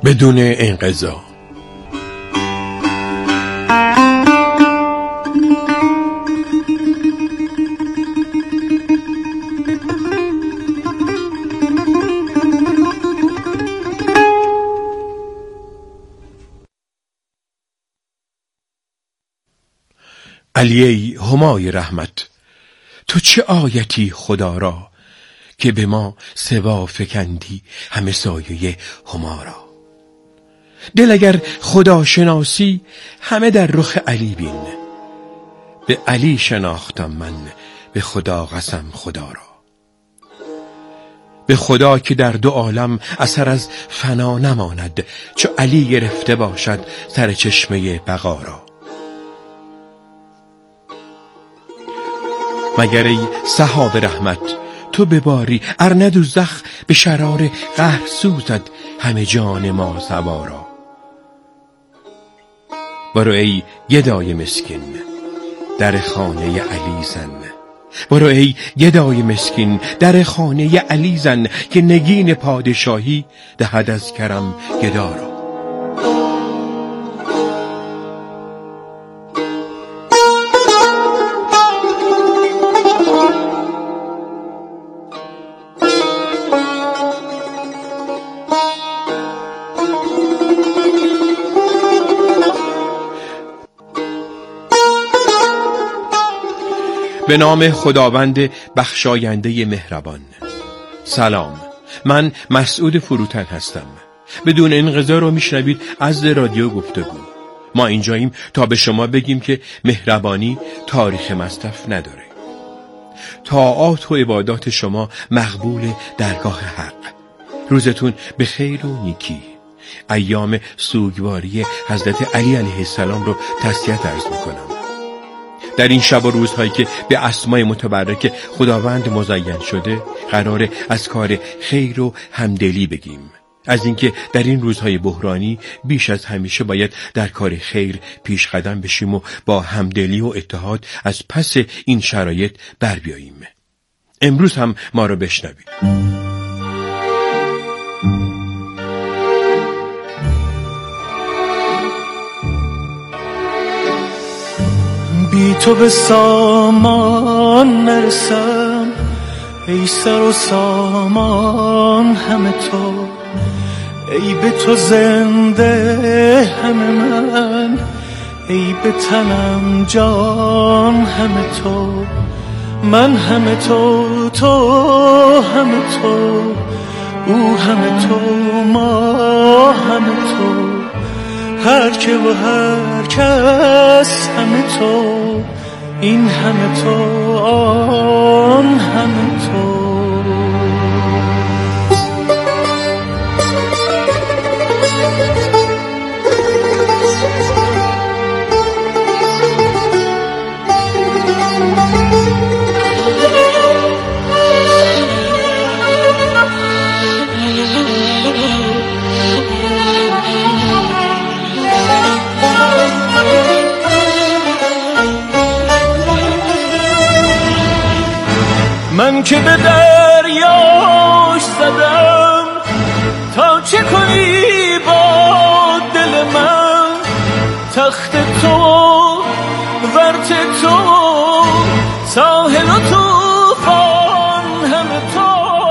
بدون انقضا. علی همای رحمت، تو چه آیتی خدا را که به ما سوا فکندی همه سایه هما را. دل اگر خدا شناسی همه در رخ علی بین، به علی شناختم من به خدا قسم خدا را. به خدا که در دو عالم اثر از فنا نماند، چو علی گرفته باشد سر چشمه بقا را. مگر ای سحاب رحمت تو بباری، ار دوزخ به شرار قهر سوزد همه جان ما سوارا. برو ای گدای مسکین در خانه علی زن، برو ای گدای مسکین در خانه علی زن، که نگین پادشاهی دهد از کرم گدا را. به نام خداوند بخشاینده مهربان. سلام، من مسعود فروتن هستم. بدون انقضا رو میشنوید از رادیو گفتگو. ما اینجاییم تا به شما بگیم که مهربانی تاریخ مصرف نداره. طاعات و عبادات شما مقبول درگاه حق. روزتون به خیر و نیکی. ایام سوگواری حضرت علی علیه السلام رو تسلیت عرض میکنم. در این شب و روزهایی که به اسمای متبرک خداوند مزین شده، قراره از کار خیر و همدلی بگیم. از اینکه در این روزهای بحرانی بیش از همیشه باید در کار خیر پیش قدم بشیم و با همدلی و اتحاد از پس این شرایط بر بیاییم. امروز هم ما رو بشنوید. بی تو به سامان نرسم، ای سر و سامان همه تو، ای به تو زنده همه من، ای به تنم جان همه تو، من همه تو، تو همه تو، او همه تو، ما همه تو، هر که و هر کس همه تو، این همه تو، آن همه تو. من که به دریاش زدم تا چه کنی با دل من، تخت تو ورت تو ساحل و طوفان همه تو،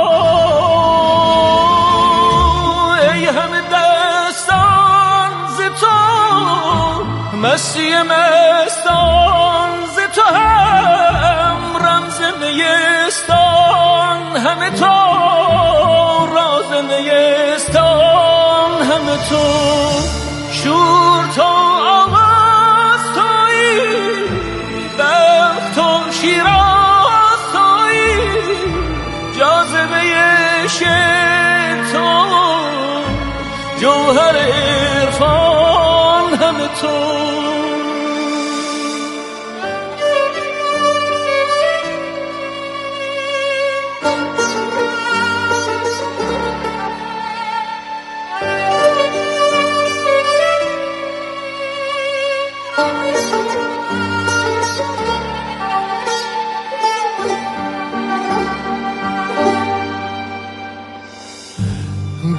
ای همه دستان ز تو، مستی مستان ز تو، هم رمز نیستان همه تو، راز نیستان همه تو، شور تو آواز تویی، بخت و شیراز تویی، جاذبه عشق تو، جوهر عرفان همه تو.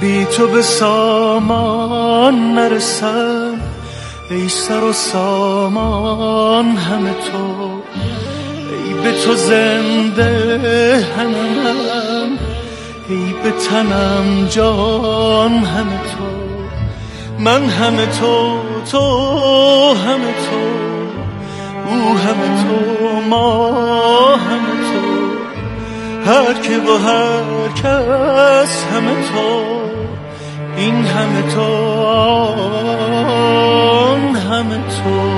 بی تو به سامان نرسم، ای سر و سامان همه تو، ای به تو زنده همم، ای به تنم جان همه تو، من همه تو، تو همه تو، او همه تو، ما همه تو، هر که و هر کس همه تو، این همه تو، آن همه تو.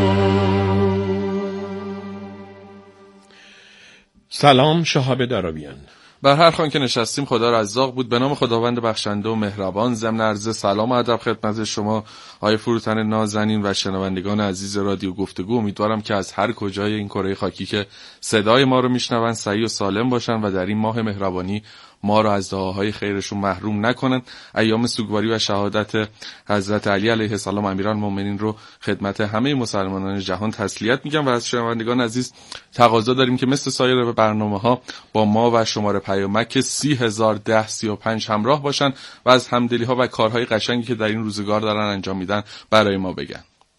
سلام شهاب دراویان. بر هر خوان که نشستیم خدا رزاق بود. به نام خداوند بخشنده و مهربان. ضمن عرض سلام و ادب خدمت شما های فروتن نازنین و شنوندگان عزیز رادیو گفتگو. امیدوارم که از هر کجای این کره خاکی که صدای ما رو میشنون سعی و سالم باشن و در این ماه مهربانی ما رو از دعاهای خیرشون محروم نکنن. ایام سوگواری و شهادت حضرت علی علیه السلام امیرالمومنین رو خدمت همه مسلمانان جهان تسلیت میگم و از شنوندگان عزیز تقاضا داریم که مثل سایر برنامه‌ها با ما و شماره پیامک 301035 همراه باشن و از همدلی‌ها و کارهای قشنگی که در این روزگار دارن انجام میدن برای ما بگن.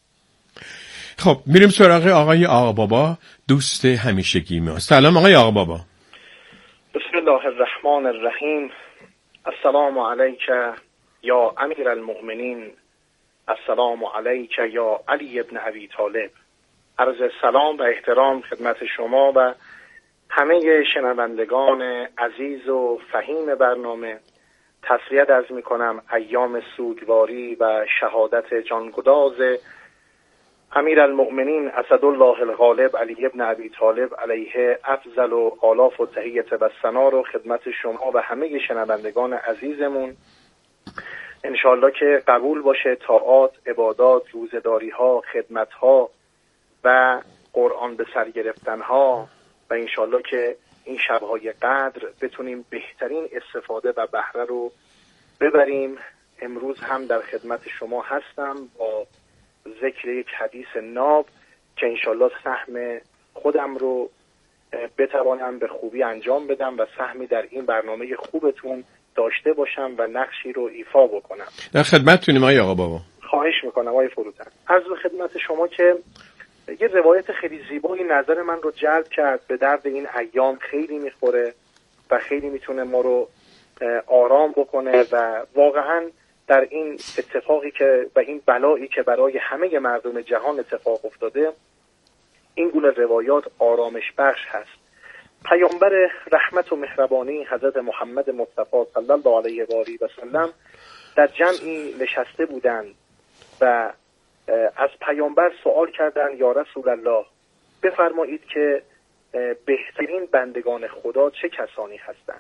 خب میریم سراغ آقای آقابابا، دوست همیشگی ما. سلام آقای آقابابا. بسم الله الرحمن الرحیم. السلام علیک یا امیر المؤمنین، السلام علیک یا علی ابن ابی طالب. عرض سلام و احترام خدمت شما و همه شنوندگان عزیز و فهیم برنامه. تسلیت عرض می کنم ایام سوگواری و شهادت جانگداز امیر المؤمنین اسدالله الغالب علی ابن ابی طالب علیه افضل و آلاف و تحیت و ثنا رو خدمت شما و همه شنوندگان عزیزمون انشالله که قبول باشه. طاعات، عبادات، روزداری ها، خدمت ها و قرآن به سر گرفتن ها و انشالله که این شبهای قدر بتونیم بهترین استفاده و بهره رو ببریم. امروز هم در خدمت شما هستم با ذکر یک حدیث ناب که انشالله سهم خودم رو بتوانم به خوبی انجام بدم و سهمی در این برنامه خوبتون داشته باشم و نقشی رو ایفا بکنم. در خدمتتونیم آقای آقابابا. خواهش میکنم آقای فروتن. عرض به خدمت شما که یه روایت خیلی زیبایی نظر من رو جلب کرد، به درد این ایام خیلی میخوره و خیلی میتونه ما رو آرام بکنه و واقعاً در این اتفاقی که و این بلایی که برای همه مردم جهان اتفاق افتاده این گونه روایات آرامش بخش هست. پیامبر رحمت و مهربانی حضرت محمد مصطفی صلی الله علیه و آله و سلم در جمعی نشسته بودند و از پیامبر سوال کردند یا رسول الله بفرمایید که بهترین بندگان خدا چه کسانی هستند؟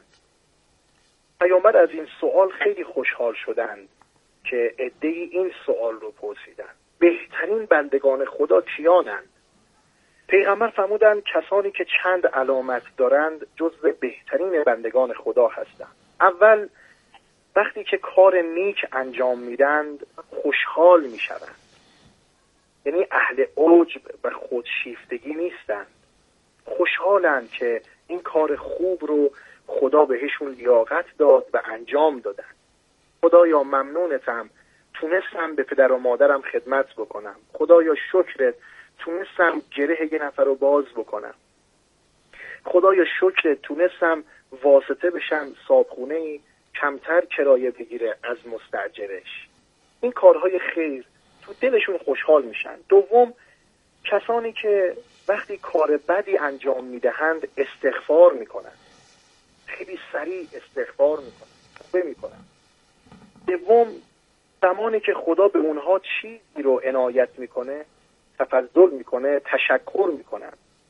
پیامبر از این سوال خیلی خوشحال شدند که عده‌ای این سوال رو پرسیدند بهترین بندگان خدا کیانند؟ پیغمبر فرمودند کسانی که چند علامت دارند جزو بهترین بندگان خدا هستند. اول وقتی که کار نیک انجام میدند خوشحال میشوند، یعنی اهل عجب و خودشیفتگی نیستند، خوشحالند که این کار خوب رو خدا بهشون لیاقت داد و انجام دادن. خدایا ممنونتم تونستم به پدر و مادرم خدمت بکنم، خدایا شکرت تونستم گره یه نفر رو باز بکنم، خدایا شکرت تونستم واسطه بشم صابخونه‌ای کمتر کرایه بگیره از مستاجرش. این کارهای خیر تو دلشون خوشحال میشن. دوم کسانی که وقتی کار بدی انجام میدهند استغفار میکنن، خیلی سریع استغفار میکنن، توبه میکنن. دوم زمانی که خدا به اونها چیزی رو عنایت میکنه تفضل میکنه تشکر میکنن،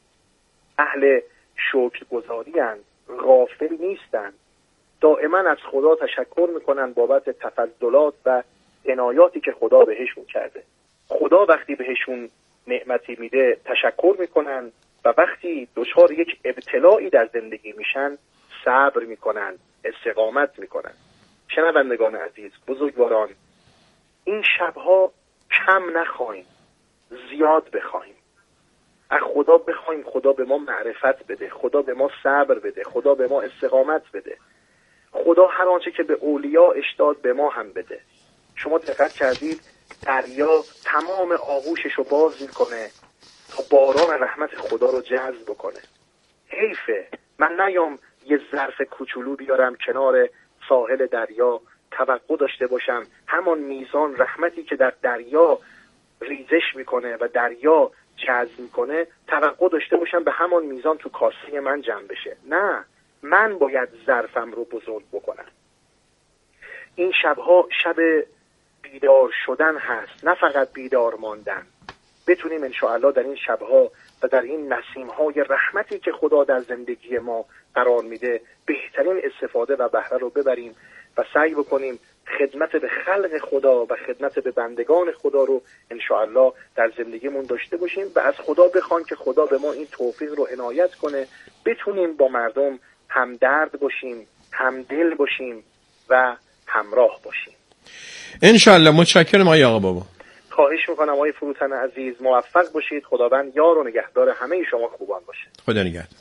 اهل شکرگزاری اند، غافل نیستند، دائما از خدا تشکر میکنن بابت تفضلات و عنایاتی که خدا بهشون کرده. خدا وقتی بهشون نعمتی میده تشکر میکنن و وقتی دچار یک ابتلایی در زندگی میشن صبر میکنن، استقامت میکنن. شنوندگان عزیز، بزرگواران، این شبها کم نخواهیم، زیاد بخواهیم. از خدا بخواهیم خدا به ما معرفت بده، خدا به ما صبر بده، خدا به ما استقامت بده، خدا هر آنچه که به اولیاءش داد به ما هم بده. شما دقت کردید دریا تمام آغوشش رو باز میکنه تا باران رحمت خدا رو جذب بکنه. حیفه من نیام یه ظرف کوچولو بیارم کنار ساحل دریا، توقع داشته باشم همان میزان رحمتی که در دریا ریزش میکنه و دریا جذب میکنه توقع داشته باشم به همان میزان تو کاسه من جمع بشه. نه، من باید ظرفم رو بزرگ بکنم. این شبها شب بیدار شدن هست، نه فقط بیدار ماندن. بتونیم انشاءالله در این شبها و در این نسیم‌های رحمتی که خدا در زندگی ما قرار میده بهترین استفاده و بهره رو ببریم و سعی بکنیم خدمت به خلق خدا و خدمت به بندگان خدا رو انشاءالله در زندگیمون داشته باشیم و از خدا بخوان که خدا به ما این توفیق رو عنایت کنه بتونیم با مردم همدرد باشیم، همدل باشیم و همراه باشیم. انشاءالله. متشکرم آقای آقا بابا. خواهش میکنم آقای فروتن عزیز، موفق باشید. خداوند یار و نگهدار همه شما خوبان باشه. خدا نگهدار.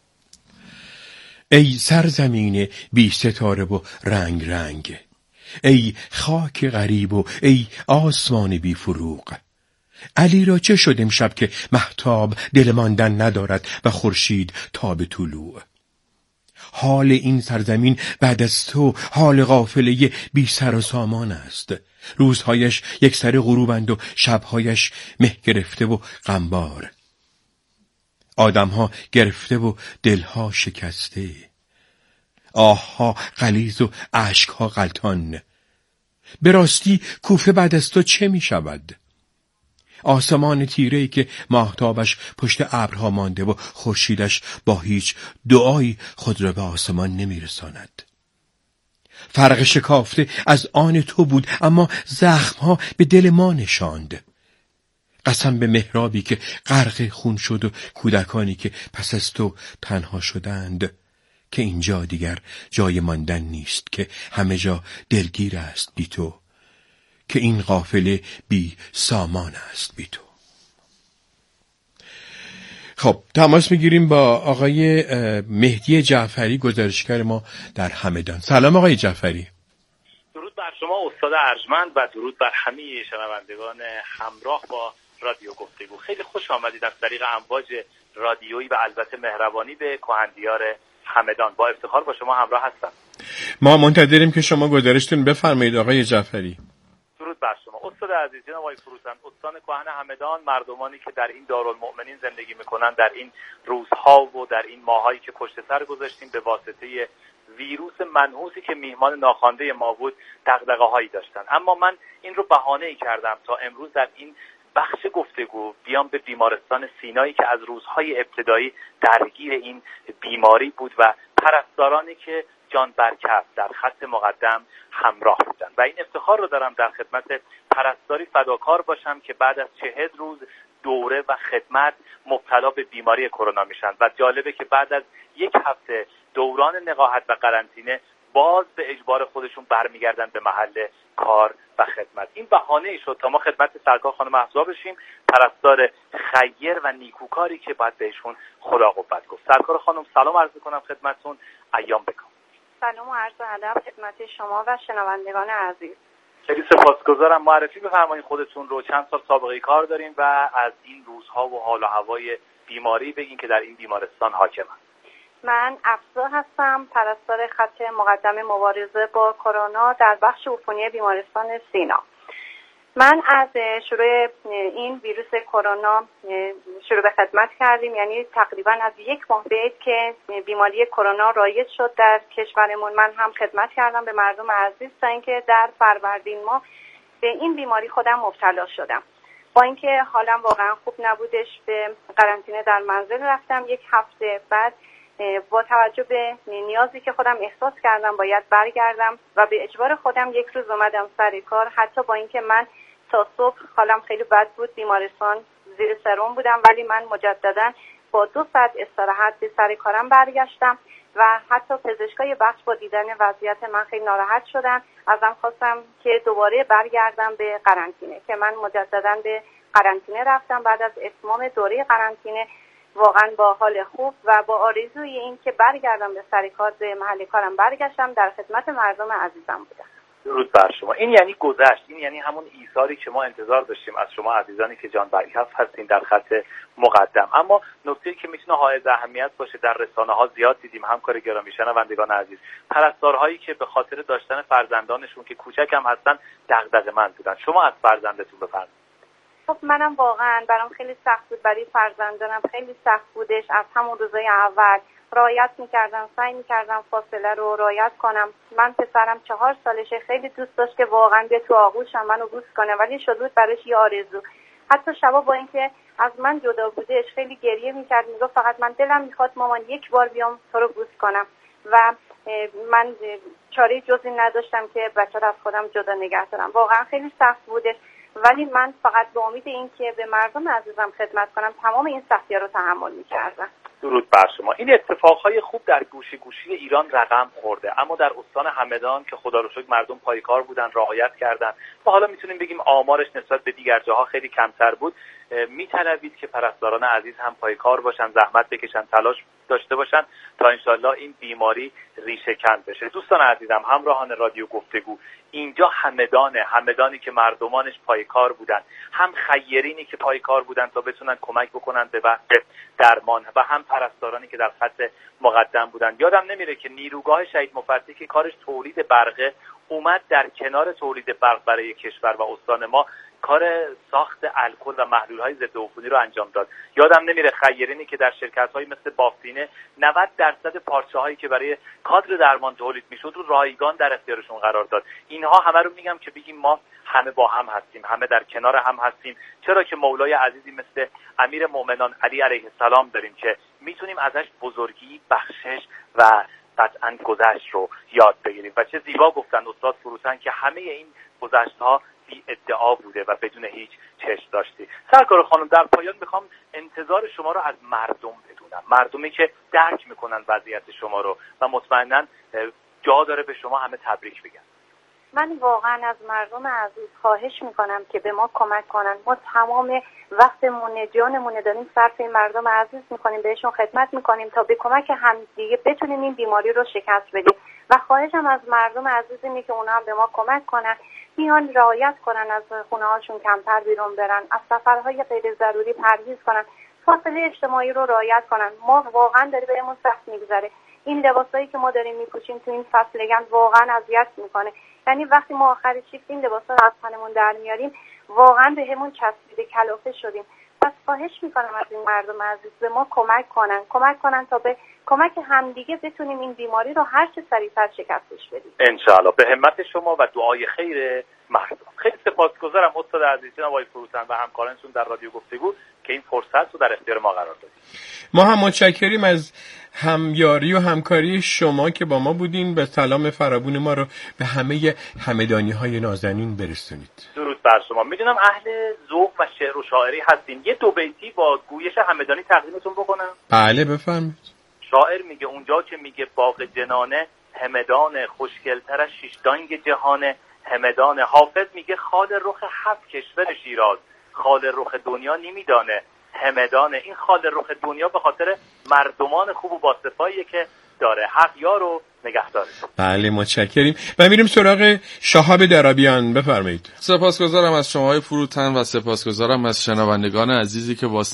ای سرزمین بی ستاره و رنگ رنگ، ای خاک غریب و ای آسمان بی فروغ، علی را چه شد امشب که مهتاب دل ماندن ندارد و خورشید تاب طلوع؟ حال این سرزمین بعد از تو حال قافله بی سر و سامان است. روزهایش یک سر غروبند و شبهایش مه گرفته و غمبار، آدمها گرفته و دلها شکسته، آهها غلیظ و اشکها غلطان. به راستی کوفه بعد از تو چه می شود؟ آسمان تیره‌ای که ماهتابش پشت ابرها مانده و خورشیدش با هیچ دعایی خود را به آسمان نمی‌رساند. فرق شکافته از آن تو بود، اما زخمها به دل ما نشاند. قسم به محرابی که غرق خون شد و کودکانی که پس از تو تنها شدند، که اینجا دیگر جای ماندن نیست، که همه جا دلگیر است بی تو، که این قافله بی سامان است بی تو. خب تماس میگیریم با آقای مهدی جعفری، گزارشگر ما در همدان. سلام آقای جعفری. درود بر شما استاد ارجمند و درود بر همه شنوندگان همراه با رادیو گفتگو. خیلی خوش آمدید از طریق امواج رادیویی و البته مهربانی به کهن‌دیار همدان. با افتخار با شما همراه هستم. ما منتظریم که شما گزارشتون بفرمایید آقای جعفری. درود بر شما استاد عزیز. جناب آقای فروتن، استان کهن همدان، مردمانی که در این دارالمؤمنین زندگی میکنن در این روزها و در این ماهایی که پشت سر گذاشتیم به واسطه ویروس منحوسی که میهمان ناخوانده ما بود دغدغه‌هایی داشتن. اما من این رو بهانه‌ای کردم تا امروز در این بخش گفتگو بیام به بیمارستان سینایی که از روزهای ابتدایی درگیر این بیماری بود و پرستارانی که جان برکف در خط مقدم همراه بودن و این افتخار رو دارم در خدمت پرستاری فداکار باشم که بعد از 40 روز دوره و خدمت مبتلا به بیماری کرونا میشن و جالبه که بعد از 1 هفته دوران نقاهت و قرنطینه باز به اجبار خودشون برمیگردن به محل کار و خدمت. این بهانه شد تا ما خدمت سرکار خانم افزا بشیم، پرستار خیر و نیکوکاری که باید بهشون خدا قوت گفت. سرکار خانم سلام عرض می‌کنم خدمتتون، ایام بکام. سلام و عرض ادب خدمت شما و شنوندگان عزیز. خیلی سپاسگزارم. معرفی بفرمایید خودتون رو، چند سال سابقه کار داریم و از این روزها و حال و هوای بیماری بگین که در این بیمارستان حاکمه. من افزا هستم، پرستار خط مقدم مبارزه با کرونا در بخش عفونی بیمارستان سینا. من از شروع این ویروس کرونا شروع به خدمت کردیم، یعنی تقریبا از 1 ماه بعد که بیماری کرونا رایج شد در کشورمون من هم خدمت کردم به مردم عزیز تا اینکه در فروردین ماه به این بیماری خودم مبتلا شدم. با اینکه حالم واقعا خوب نبودش به قرنطینه در منزل رفتم. 1 هفته بعد با توجه به نیازی که خودم احساس کردم باید برگردم و به اجبار خودم 1 روز اومدم سر کار، حتی با اینکه من تا صبح حالم خیلی بد بود، بیمارستان زیر سرم بودم، ولی من مجددا با 2 ساعت استراحت به سر کارم برگشتم و حتی پزشکای بخش با دیدن وضعیت من خیلی ناراحت شدن. ازم خواستم که دوباره برگردم به قرنطینه که من مجددا به قرنطینه رفتم. بعد از اتمام دوره قرنطینه واقعا با حال خوب و با آرزوی این که برگردم به سر کار، به محل کارم برگشتم، در خدمت مردم عزیزم بودم. درود بر شما. این یعنی گذشت، این یعنی همون ایثاری که ما انتظار داشتیم از شما عزیزانی که جان برکف هستین در خط مقدم. اما نکته‌ای که میتونه حائز اهمیت باشه، در رسانه‌ها زیاد دیدیم، همکار گرامی شنوندگان عزیز، پرستارهایی که به خاطر داشتن فرزندانشون که کوچک هم هستن دغدغه‌مند بودن. شما از فرزندتون بفرمایید. خب منم واقعا برام خیلی سخت بود، برای فرزندانم خیلی سخت بودش. از همون روزای اول رعایت میکردم، سعی میکردم فاصله رو رعایت کنم. من پسرم 4 سالشه، خیلی دوست داشت که واقعا به تو آغوشم منو بوس کنه، ولی شده بود براش یه آرزو. حتی شبا با اینکه از من جدا بودش خیلی گریه میکرد، میگفت فقط من دلم میخواد مامان یک بار بیام تو رو بوس کنم و من چاره جزی نداشتم که بچه رو از خودم جدا نگه دارم. واقعا خیلی سخت بودش، ولی من فقط به امید این که به مردم عزیزم خدمت کنم تمام این سختی‌ها رو تحمل می‌کردم. درود بر شما. این اتفاقهای خوب در گوشه گوشی ایران رقم خورده، اما در استان همدان که خدا رو شکر مردم پایکار بودن، رعایت کردن و حالا میتونیم بگیم آمارش نسبت به دیگر جاها خیلی کمتر بود، میطلبید که پرستاران عزیز هم پایکار باشن، زحمت بکشن، تلاش داشته باشن تا انشالله این بیماری ریشه کن بشه. دوستان عزیزم، همراهان رادیو گفتگو، اینجا همدانی که مردمانش پایکار بودن، هم خیرینی که پایکار بودن تا بتونن کمک بکنن به بحث درمان و هم پرستارانی که در خط مقدم بودن. یادم نمیره که نیروگاه شهید مفتی که کارش تولید برقه اومد در کنار تولید برق برای کشور و استان ما کار ساخت الکل و محلول‌های ضد عفونی رو انجام داد. یادم نمیره خیرینی که در شرکت‌های مثل بافتینه 90% پارچه‌هایی که برای کادر درمان تولید میشد رو رایگان در اختیارشون قرار داد. اینها همه رو میگم که بگیم ما همه با هم هستیم، همه در کنار هم هستیم، چرا که مولای عزیزی مثل امیر مومنان علی علیه السلام داریم که میتونیم ازش بزرگی، بخشش و قطعاً گذشت رو یاد بگیریم. و چه زیبا گفتن استاد فروتن که همه این گذشت‌ها بی ادعا بوده و بدون هیچ چشم داشتی. سرکار خانم، در پایان میخوام انتظار شما رو از مردم بدونم، مردمی که درک میکنن وضعیت شما رو و مطمئناً جا داره به شما همه تبریک بگن. من واقعا از مردم عزیز خواهش میکنم که به ما کمک کنن. ما تمام وقتمون، جانمون داریم صرف این مردم عزیز میکنیم، بهشون خدمت میکنیم تا به کمک همدیگه بتونیم این بیماری رو شکست بدیم. و خواهشم از مردم عزیز اینه که اونا هم به ما کمک کنن، بیان رعایت کنن، از خونه هاشون کمتر بیرون برن، از سفرهای غیر ضروری پرهیز کنن، فاصله اجتماعی رو رعایت کنن. ما واقعا داره بهمون سخت میگذره. این لباسایی که ما داریم میپوشیم تو این فصل گرم واقعا اذیت میکنه. یعنی وقتی ما آخر شیفت این لباسا رو از تنمون در میاریم واقعا بهمون چسبیده، کلافه شدیم. پس خواهش میکنم از این مردم عزیز به ما کمک کنن تا به کمک همدیگه بتونیم این بیماری رو هر چه سریعتر شکستش بدیم. انشاءالله. به همت شما و دعای خیر مردم. خیلی سپاسگزارم استاد عزیز جناب آقای فروتن و همکارانتون در رادیو گفتگو که این فرصت رو در اختیار ما قرار دادید. ما هم متشکریم از همیاری و همکاری شما که با ما بودین. به سلام فراوون ما رو به همه همدانی‌های نازنین برسونید. درود بر شما. میدونم اهل ذوق و شعر و شاعری هستین، یه دو بیتی با گویش همدانی تقدیمتون بکنم؟ بله بفرمایید. شاعر میگه اونجا که میگه باغ جنانه، همدان خوشگلتر از شیشتانگ جهانه، همدان. حافظ میگه خال رخ 7 کشور شیراز، خال رخ دنیا نمیدانه، همدان. این خال رخ دنیا به خاطر مردمان خوب و باصفاییه که داره. حق یار و نگهداره. بله متشکریم و میریم سراغ شهاب درابیان. بفرمایید. سپاسگزارم از شماهای فروتن و سپاسگزارم از شنوندگان عزیزی که با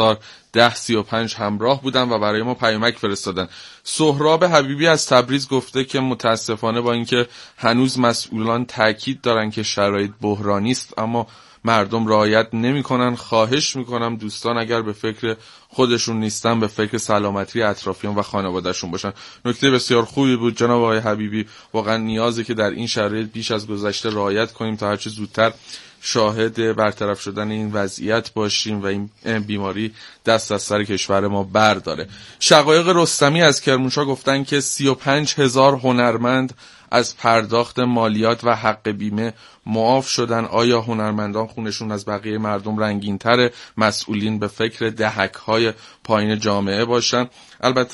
30,035 همراه بودن و برای ما پیامک فرستادن. سهراب حبیبی از تبریز گفته که متاسفانه با اینکه هنوز مسئولان تاکید دارن که شرایط بحرانی است اما مردم رعایت نمی‌کنن. خواهش می‌کنم دوستان اگر به فکر خودشون نیستن به فکر سلامتی اطرافیان و خانواده‌شون باشن. نکته بسیار خوبی بود جناب آقای حبیبی. واقعا نیازه که در این شرایط بیش از گذشته رعایت کنیم تا هرچه زودتر شاهد برطرف شدن این وضعیت باشیم و این بیماری دست از سر کشور ما برداره. شقایق رستمی از کرمانشاه گفتن که 35,000 هنرمند از پرداخت مالیات و حق بیمه معاف شدن. آیا هنرمندان خونشون از بقیه مردم رنگین‌تره؟ مسئولین به فکر دهک‌های پایین جامعه باشن. البته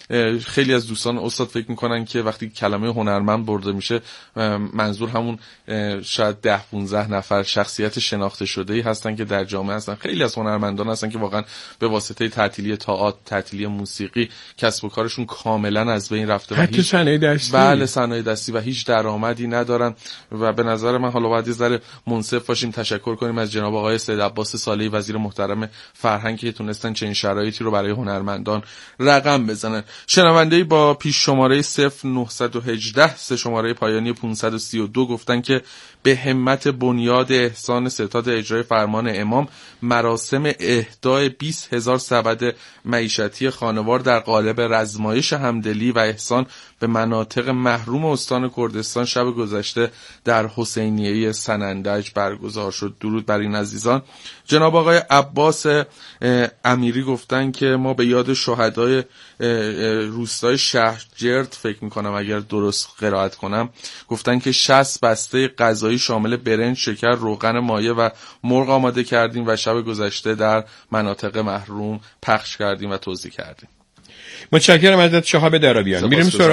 خیلی از دوستان استاد فکر میکنن که وقتی کلمه هنرمند برده میشه منظور همون شاید 10-15 نفر شخصیت شناخته شده‌ای هستن که در جامعه هستن. خیلی از هنرمندان هستن که واقعا به واسطه تعطیلی تئاتر، تعطیلی موسیقی کسب و کارشون کاملا از بین رفته و حتی صنایع دستی. بله، صنایع دستی و هیچ درآمدی ندارن و به نظر من حالا باید یه ذره منصف باشیم، تشکر کنیم از جناب آقای سید عباس صالحی وزیر محترم فرهنگ که تونستن چنین شرایطی رو برای هنرمندان رقم بزنن. شنونده‌ای با پیش شماره 0918 سه شماره پایانی 532 گفتن که به همت بنیاد احسان ستاد اجرای فرمان امام مراسم اهدای 20,000 سبد معیشتی خانوار در قالب رزمایش همدلی و احسان به مناطق محروم استان کردستان شب گذشته در حسینیه سنندج برگزار شد. درود بر این عزیزان. جناب آقای عباس امیری گفتن که ما به یاد شهدای روستای شهرجرد فکر میکنم اگر درست قرائت کنم، گفتن که 60 بسته غذایی شامل برنج، شکر، روغن مایه و مرغ آماده کردیم و شب گذشته در مناطق محروم پخش کردیم و توزیع کردیم. متشکرم ازت شهاب درابیان.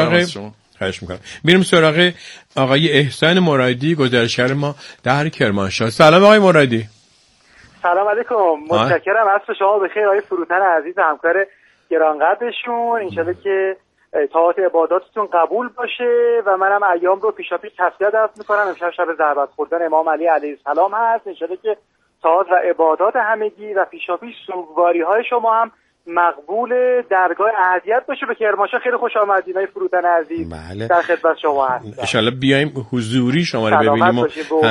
میریم سراغ آقای احسان مرادی، گزارشگر ما در کرمانشاه. سلام آقای مرادی. سلام علیکم. متشکرم. عصر شما بخیر آقای فروتن عزیز، همکار گرانقدرشون. انشالله که طاعات عباداتتون قبول باشه و منم ایام رو پیشاپیش تسلیت عرض میکنم. امشب شب ضربت خوردن امام علی علیه السلام هست. انشالله که طاعات و عبادات همگی و پیشاپیش سوگواری های شما هم مقبول درگاه اهدیت باشه. به کرمانشاه خیلی خوش آمدید آقای فروتن عزیز. بله. در خدمت شما هستم. ان شاء الله بیایم حضوری شما رو ببینیم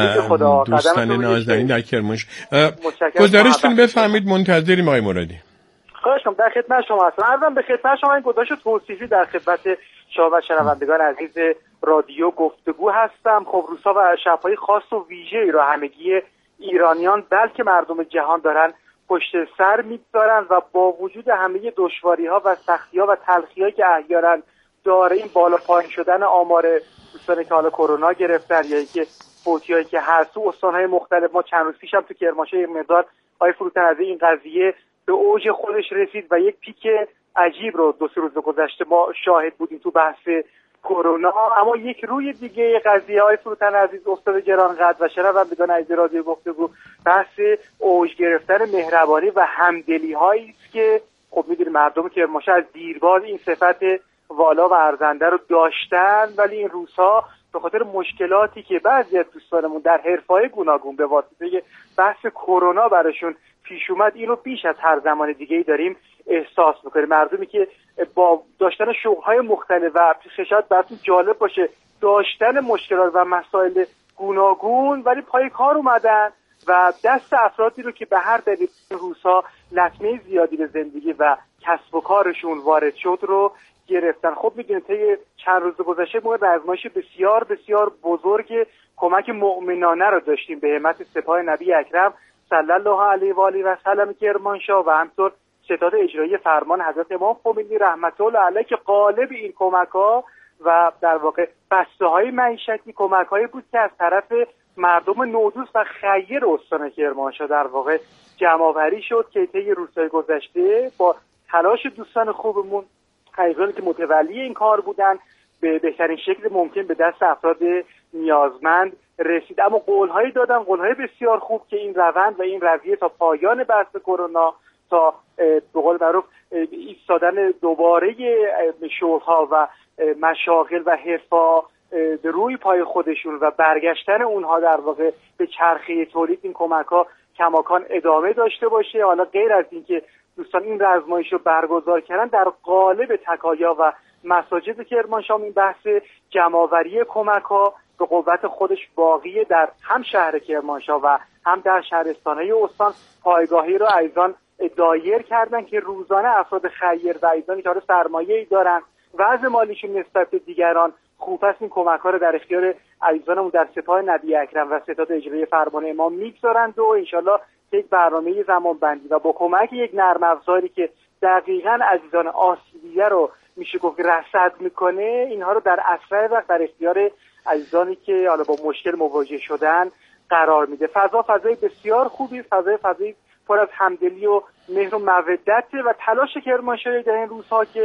و دوستان نازنین در کرمانشاه. گزارشتون بفرمایید، منتظریم آقای مرادی. خواهش می‌کنم. در خدمت شما هستم. عرضم به خدمت شما این گزارش توصیفی در خدمت شما و شنوندگان عزیز رادیو گفتگو هستم. خب روزها و شب‌های خاص و ویژه‌ای را همگی ایرانیان بلکه مردم جهان دارن پشت سر می‌گذارند و با وجود همه دشواری‌ها و سختی‌ها و تلخی‌هایی که احیانا داره این بالا پایین شدن آمار دوستانی که حالا کرونا گرفتن یا اینکه فوتی‌هایی که هر سو استان‌های مختلف، ما چند روز پیش هم تو کرمانشاه مقدار آقای فروتن از این قضیه به اوج خودش رسید و یک پیک عجیب رو 2-3 روز گذشته ما شاهد بودیم تو بحث کرونا. اما یک روی دیگه قضیه های فروتن عزیز استاد گرانقدر و شنوندگان عزیز رادیو گفتگو بحث اوج گرفتن مهربانی و همدلی هایی است که خب میدونید مردم کرمانشاه از دیرباز این صفت والا و ارزنده رو داشتن، ولی این روزها به خاطر مشکلاتی که بعضی از دوستانمون در حرفه‌های گوناگون به واسطه بحث کرونا براشون پیش اومد، اینو بیش از هر زمان دیگه‌ای داریم احساس می‌کنیم. مردمی که با داشتن شغل‌های مختلف و شاید براتون جالب باشه داشتن مشکلات و مسائل گوناگون ولی پای کار اومدن و دست افرادی رو که به هر دلیل روزها لطمه زیادی به زندگی و کسب و کارشون وارد شد رو گرفتن. خب می‌دونید طی چند روز گذشته ما رزمایش بسیار بسیار بزرگ کمک مؤمنانه رو داشتیم به همت سپاه نبی اکرم صلی الله علیه و آله و سلم کرمانشاه و همطور ستاد اجرایی فرمان حضرت امام خمینی رحمت الله علیه که غالب این کمک‌ها و در واقع بسته‌های معیشتی کمک‌هایی بود که از طرف مردم نودوست و خیر استان کرمانشاه در واقع جمع‌آوری شد که طی روزهای گذشته با تلاش دوستان خوبمون حقیقتاً که متولی این کار بودن به بهترین شکل ممکن به دست افراد نیازمند رسید. اما قول‌هایی دادن، قول‌های بسیار خوب که این روند و این رویه تا پایان بحث کرونا، تا به قول معروف ایستادن دوباره شغل‌ها و مشاغل و حرفه‌ها به روی پای خودشون و برگشتن اونها در واقع به چرخه تولید این کمک‌ها کماکان ادامه داشته باشه. حالا غیر از اینکه دوستان این رزمایش رو برگزار کردن، در قالب تکایا و مساجد کرمانشاه این بحث جمع‌آوری کمک‌ها به قوت خودش باقیه. در هم شهر کرمانشاه و هم در شهرستان‌های استان پایگاهی رو ایضاً دایر کردن که روزانه افراد خیر و ایضاً که سرمایه‌ای دارن وضع مالیشون نسبت به دیگران خوب است این کمک‌ها رو در اختیار عزیزانمون در سپاه نبی اکرم و ستاد اجرایی فرمان امام میگذارند و انشالله یک برنامه زمانبندی و با کمک یک نرم افزاری که دقیقاً عزیزان آسیبیده رو میشه گفت رصد میکنه، اینها رو در اسرع وقت در اختیار عزیزانی که حالا با مشکل مواجه شدن قرار میده. فضای بسیار خوبی، فضای پر از همدلی و مهر و مودت و تلاش کرمانشاهی در این روزها که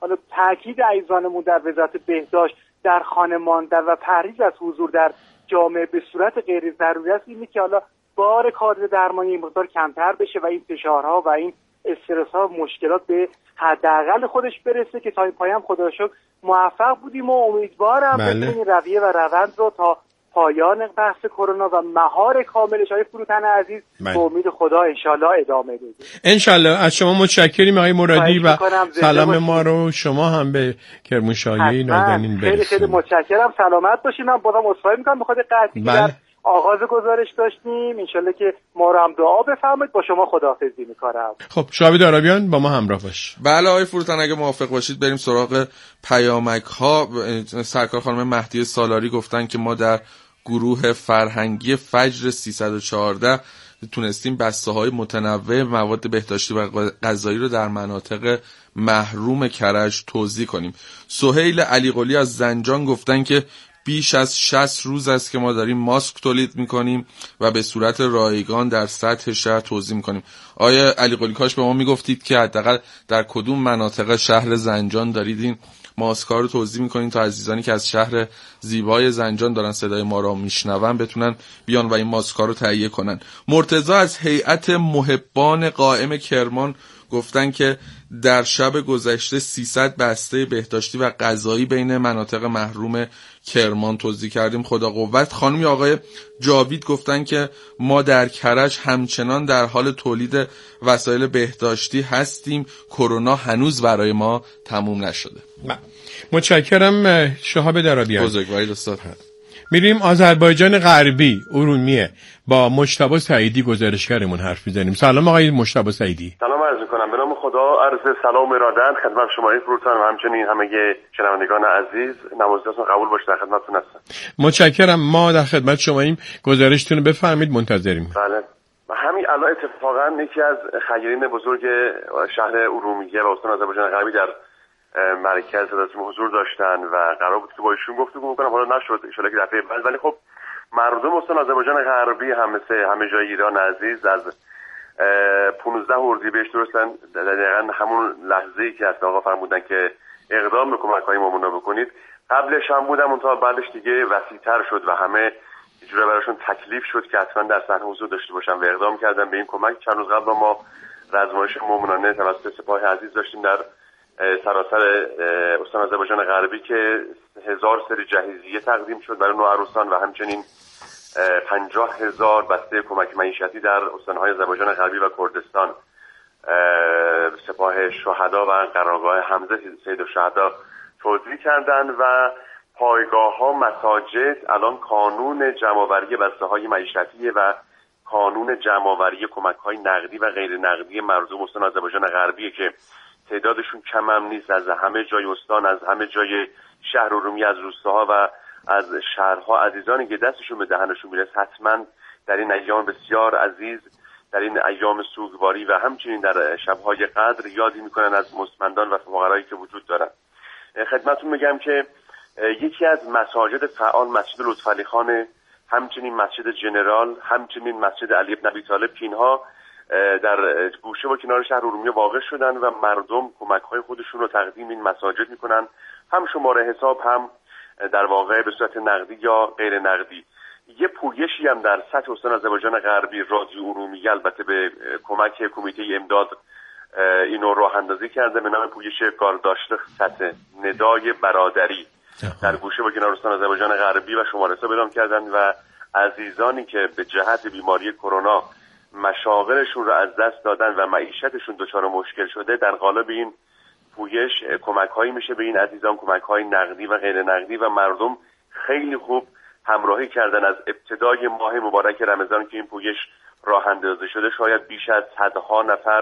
حالا تاکید عزیزانمون در وزارت بهداشت در خانه ماندن و پرهیز از حضور در جامعه به صورت غیر ضروری است اینه که حالا بار کادر درمانی این مقدار کمتر بشه و این فشارها و این استرس‌ها و مشکلات به حداقل خودش برسه که تا این پایان خدا رو شکر موفق بودیم و امیدوارم بتونیم رویه و روند رو تا پایان بحث کرونا و مهار کاملش های فروتن عزیز به امید خدا انشالله ادامه بدیم. انشالله. از شما متشکریم آقای مرادی و سلام ما رو شما هم به کرمانشاهی نازنین برسونید. خیلی خیلی متشکرم. سلامت باشین. من بازم عذرخواهی می‌کنم به خاطر قطعی که در آغاز گزارش داشتیم. انشالله که ما رو هم دعا بفرمایید. با شما خداحافظی می‌کنم. خب شاهد آرابیان با ما همراه باش. بله آقای فروتن اگه موافق باشید بریم سراغ پیامک‌ها. سرکار خانم مهدی سالاری گفتن که ما در گروه فرهنگی فجر 314 تونستیم بسته‌های متنوع مواد بهداشتی و غذایی رو در مناطق محروم کرج توزیع کنیم. سهیل علیقلی از زنجان گفتن که بیش از 60 روز است که ما داریم ماسک تولید میکنیم و به صورت رایگان در سطح شهر توزیع میکنیم. آیا علیقلی کاش به ما میگفتید که حداقل در کدوم مناطق شهر زنجان دارید این ماسک‌ها رو توزیع می‌کنین تا عزیزانی که از شهر زیبای زنجان دارن صدای ما را میشنون بتونن بیان و این ماسک‌ها رو تهیه کنن. مرتضی از هیئت محبان قائم کرمان گفتن که در شب گذشته 300 بسته بهداشتی و غذایی بین مناطق محروم کرمان توزیع کردیم. خدا قوت. خانم آقای جاوید گفتن که ما در کرج همچنان در حال تولید وسایل بهداشتی هستیم. کرونا هنوز برای ما تموم نشده. متشکرم شهاب درابیان. بزرگوارید استاد. میریم آذربایجان غربی ارومیه با مجتبی سعیدی گزارشگرمون حرف میزنیم. سلام آقای مجتبی سعیدی. سلام عرض می‌کنم. به نام خدا عرض سلام و ارادت خدمت شما فروتن و همچنین همه شنوندگان عزیز. نمازتون قبول باشه. در خدمتتون هستم. متشکرم. ما در خدمت شماییم. گزارشتون رو بفرمایید منتظریم. بله. همین الان اتفاقا یکی از خیرین بزرگ شهر ارومیه و استان آذربایجان غربی در مرکز صداتون حضور داشتن و قرار بود که با ایشون گفتگو بکنم. حالا نشد ان شاءالله که دفعه بعد. ولی خب مردم استان آذربایجان غربی هم مثل همه جای ایران عزیز از 15 اردیبهشت درستن دقیقاً همون لحظه‌ای که از آقا فرمودن که اقدام به کمک‌های مامونا بکنید قبلش هم بودم اون تا بعدش دیگه وسیع‌تر شد و همه یه جوری براشون تکلیف شد که حتما در صحنه حضور داشته باشن و اقدام کردن به این کمک. چند روز قبل ما رزمایش مامونانه توسط سپاه عزیز داشتیم در سراسر استان آذربایجان غربی که 1000 سری جهیزیه تقدیم شد برای نوعروسان و همچنین 50,000 بسته کمک معیشتی در استان‌های آذربایجان غربی و کردستان سپاه شهدا و قرارگاه حمزه سید الشهدا توزیع کردند و پایگاه‌ها، مساجد الان کانون جمع‌آوری بسته‌های معیشتی و کانون جمع‌آوری کمک‌های نقدی و غیر نقدی مردم استان آذربایجان غربی که تعدادشون کم هم نیست، از همه جای استان، از همه جای شهر ارومیه، از روستاها و از شهرها عزیزانی که دستشون به دهنشون میرسه حتما در این ایام بسیار عزیز، در این ایام سوگواری و همچنین در شب‌های قدر یادی میکنن از مستمندان و فقرایی که وجود دارن. خدمتتون میگم که یکی از مساجد فعال مسجد لطفعلی خان، همچنین مسجد جنرال، همچنین مسجد علی بن ابی طالب که اینها در گوشه و کنار شهر ارومیه واقع شدن و مردم کمک‌های خودشون رو تقدیم این مساجد میکنن، هم شماره حساب هم در واقع به صورت نقدی یا غیر نقدی. یه پویشی هم در سطح استان آذربایجان غربی رادیو ارومیه البته به کمک کمیته امداد اینو راه اندازی کرده به نام پویش گارداشته سطح ندای برادری در گوشه و کنار استان آذربایجان غربی و شماره حساب اعلام کردن و عزیزانی که به جهت بیماری کرونا مشاغلشون رو از دست دادن و معیشتشون دچار مشکل شده در قالب این پویش کمک‌هایی میشه به این عزیزان، کمک‌های نقدی و غیر نقدی و مردم خیلی خوب همراهی کردن از ابتدای ماه مبارک رمضان که این پویش راه اندازی شده. شاید بیش از صدها نفر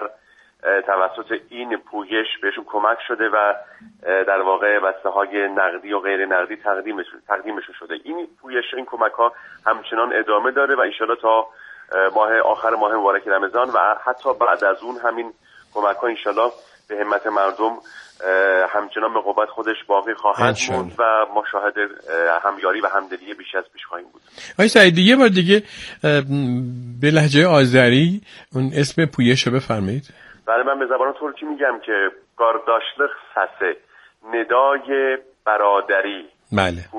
توسط این پویش بهشون کمک شده و در واقع بسته‌های نقدی و غیر نقدی تقدیمشون شده. این پویش، این کمک‌ها همچنان ادامه داره و ان شاءالله تا آخر ماه مبارک رمضان و حتی بعد از اون همین کمک‌ها ان شاءالله به همت مردم همچنان به قوت خودش باقی خواهد موند و ما شاهد همیاری و همدلی بیش از پیش خواهیم بود. آقای سعیدی یه بار دیگه به لهجه آذری اون اسم پویش رو بفرمایید. بله من به زبان ترکی میگم که گارداشلıq سسه ندای برادری بله